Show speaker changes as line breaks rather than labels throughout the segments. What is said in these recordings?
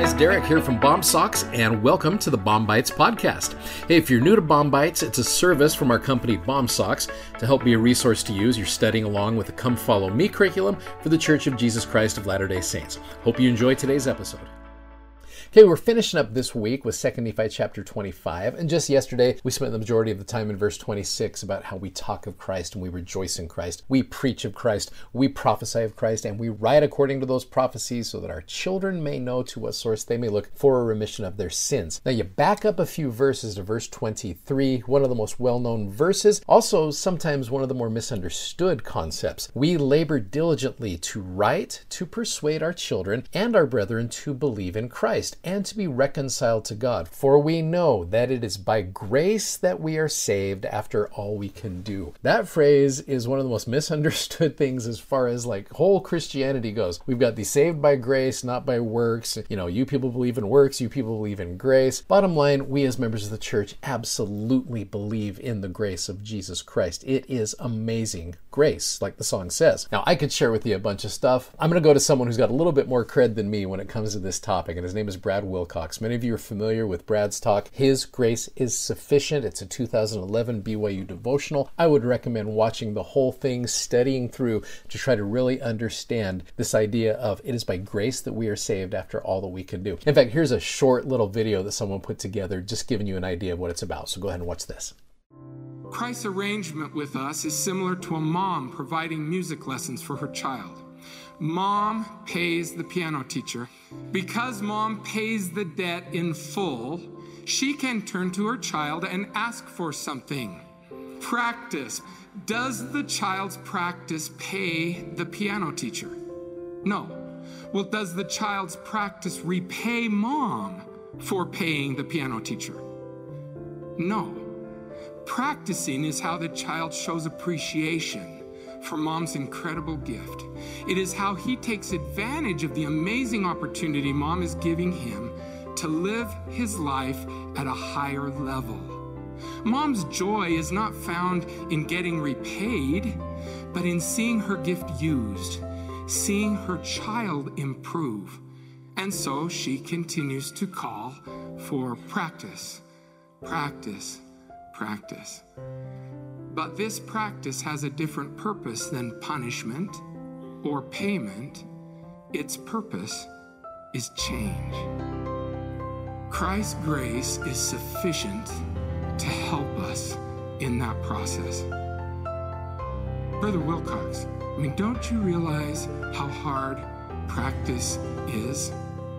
guys, Derek here from Bomb Socks, and welcome to the Bomb Bites podcast. Hey, if you're new to Bomb Bites, it's a service from our company Bomb Socks to help be a resource to use. You're studying along with the Come Follow Me curriculum for the Church of Jesus Christ of Latter-day Saints. Hope you enjoy today's episode. Okay, we're finishing up this week with 2 Nephi chapter 25, and just yesterday we spent the majority of the time in verse 26 about how we talk of Christ and we rejoice in Christ, we preach of Christ, we prophesy of Christ, and we write according to those prophecies so that our children may know to what source they may look for a remission of their sins. Now you back up a few verses to verse 23, one of the most well-known verses, also sometimes one of the more misunderstood concepts. We labor diligently to write, to persuade our children and our brethren to believe in Christ, and to be reconciled to God. For we know that it is by grace that we are saved after all we can do. That phrase is one of the most misunderstood things as far as like whole Christianity goes. We've got the saved by grace, not by works. You know, you people believe in works, you people believe in grace. Bottom line, we as members of the church absolutely believe in the grace of Jesus Christ. It is amazing grace, like the song says. Now, I could share with you a bunch of stuff. I'm going to go to someone who's got a little bit more cred than me when it comes to this topic, and his name is Brad Wilcox. Many of you are familiar with Brad's talk, His Grace is Sufficient. It's a 2011 BYU devotional. I would recommend watching the whole thing, studying through to try to really understand this idea of it is by grace that we are saved after all that we can do. In fact, here's a short little video that someone put together, just giving you an idea of what it's about. So go ahead and watch this.
Christ's arrangement with us is similar to a mom providing music lessons for her child. Mom pays the piano teacher. Because mom pays the debt in full, she can turn to her child and ask for something. Practice. Does the child's practice pay the piano teacher? No. Well, does the child's practice repay mom for paying the piano teacher? No. Practicing is how the child shows appreciation for mom's incredible gift. It is how he takes advantage of the amazing opportunity mom is giving him to live his life at a higher level. Mom's joy is not found in getting repaid, but in seeing her gift used, seeing her child improve. And so she continues to call for practice, practice, practice. But this practice has a different purpose than punishment or payment. Its purpose is change. Christ's grace is sufficient to help us in that process. Brother Wilcox, don't you realize how hard practice is?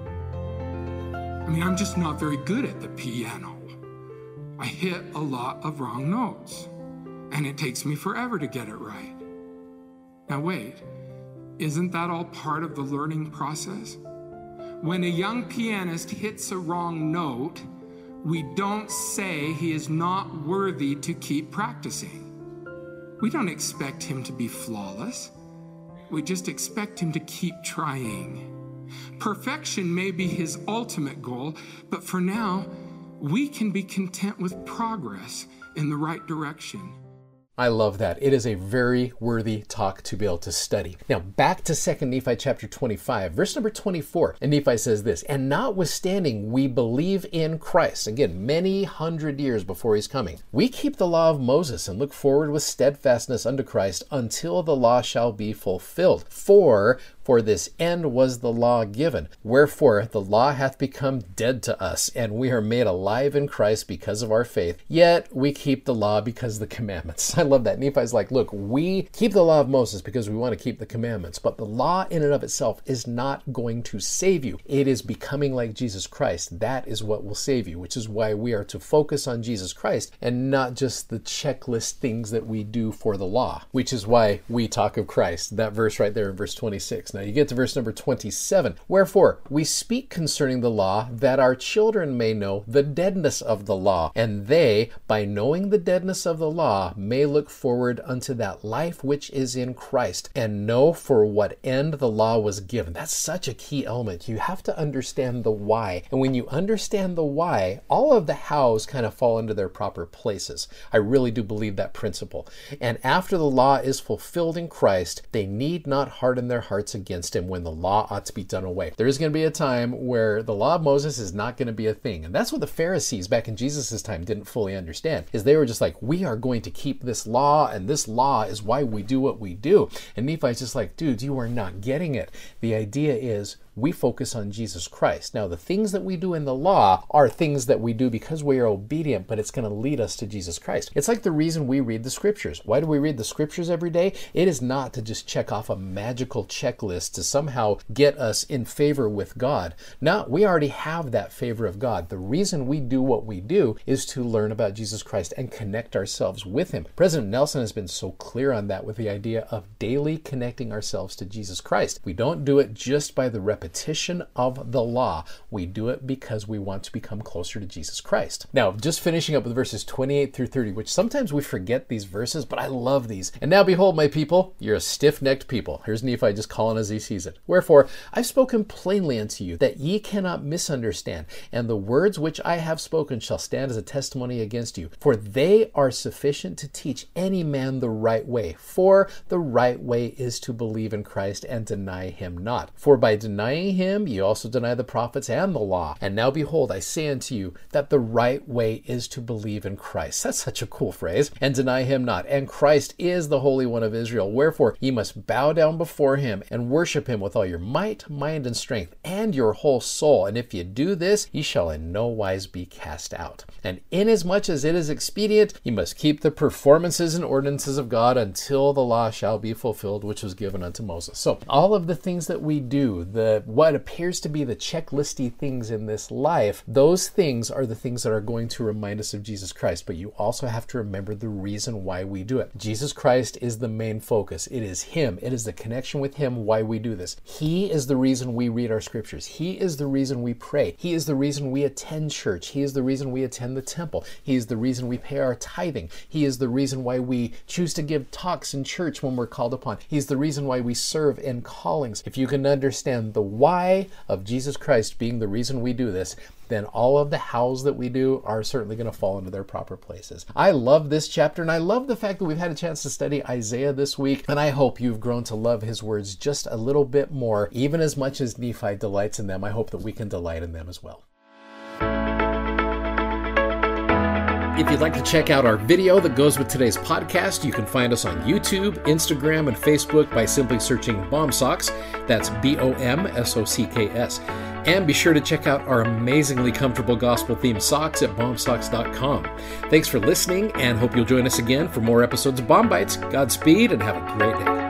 I'm just not very good at the piano. I hit a lot of wrong notes, and it takes me forever to get it right. Now wait, isn't that all part of the learning process? When a young pianist hits a wrong note, we don't say he is not worthy to keep practicing. We don't expect him to be flawless. We just expect him to keep trying. Perfection may be his ultimate goal, but for now, we can be content with progress in the right direction.
I love that. It is a very worthy talk to be able to study. Now, back to 2 Nephi chapter 25, verse number 24. And Nephi says this, "And notwithstanding we believe in Christ," again, many hundred years before he's coming, "we keep the law of Moses and look forward with steadfastness unto Christ until the law shall be fulfilled. For this end was the law given. Wherefore the law hath become dead to us, and we are made alive in Christ because of our faith. Yet we keep the law because of the commandments." I love that. Nephi's like, look, we keep the law of Moses because we want to keep the commandments, but the law in and of itself is not going to save you. It is becoming like Jesus Christ. That is what will save you, which is why we are to focus on Jesus Christ and not just the checklist things that we do for the law, which is why we talk of Christ. That verse right there in verse 26. Now you get to verse number 27. "Wherefore we speak concerning the law, that our children may know the deadness of the law, and they, by knowing the deadness of the law, may look forward unto that life which is in Christ, and know for what end the law was given." That's such a key element. You have to understand the why. And when you understand the why, all of the hows kind of fall into their proper places. I really do believe that principle. "And after the law is fulfilled in Christ, they need not harden their hearts again against him when the law ought to be done away. There is going to be a time where the law of Moses is not going to be a thing. And that's what the Pharisees back in Jesus' time didn't fully understand, is they were just like, we are going to keep this law, and this law is why we do what we do. And Nephi's just like, dude, you are not getting it. The idea is we focus on Jesus Christ. Now, the things that we do in the law are things that we do because we are obedient, but it's going to lead us to Jesus Christ. It's like the reason we read the scriptures. Why do we read the scriptures every day? It is not to just check off a magical checklist to somehow get us in favor with God. No, we already have that favor of God. The reason we do what we do is to learn about Jesus Christ and connect ourselves with him. President Nelson has been so clear on that with the idea of daily connecting ourselves to Jesus Christ. We don't do it just by the repetition of the law. We do it because we want to become closer to Jesus Christ. Now, just finishing up with verses 28 through 30, which sometimes we forget these verses, but I love these. And now behold, my people, you're a stiff-necked people. Here's Nephi just calling as he sees it. Wherefore, I've spoken plainly unto you, that ye cannot misunderstand, and the words which I have spoken shall stand as a testimony against you. For they are sufficient to teach any man the right way. For the right way is to believe in Christ and deny him not. For by denying him, ye also deny the prophets and the law. And now behold, I say unto you, that the right way is to believe in Christ. That's such a cool phrase. And deny him not. And Christ is the Holy One of Israel. Wherefore, ye must bow down before him and worship him with all your might, mind, and strength, and your whole soul. And if ye do this, ye shall in no wise be cast out. And inasmuch as it is expedient, ye must keep the performances and ordinances of God until the law shall be fulfilled, which was given unto Moses. So all of the things that we do, what appears to be the checklisty things in this life, those things are the things that are going to remind us of Jesus Christ. But you also have to remember the reason why we do it. Jesus Christ is the main focus. It is him. It is the connection with him why we do this. He is the reason we read our scriptures. He is the reason we pray. He is the reason we attend church. He is the reason we attend the temple. He is the reason we pay our tithing. He is the reason why we choose to give talks in church when we're called upon. He's the reason why we serve in callings. If you can understand the why of Jesus Christ being the reason we do this, then all of the hows that we do are certainly going to fall into their proper places. I love this chapter, and I love the fact that we've had a chance to study Isaiah this week, and I hope you've grown to love his words just a little bit more, even as much as Nephi delights in them. I hope that we can delight in them as well. If you'd like to check out our video that goes with today's podcast, you can find us on YouTube, Instagram, and Facebook by simply searching BOMSOCKS. That's BOMSOCKS. And be sure to check out our amazingly comfortable gospel-themed socks at BOMSOCKS.com. Thanks for listening, and hope you'll join us again for more episodes of Bomb Bites. Godspeed, and have a great day.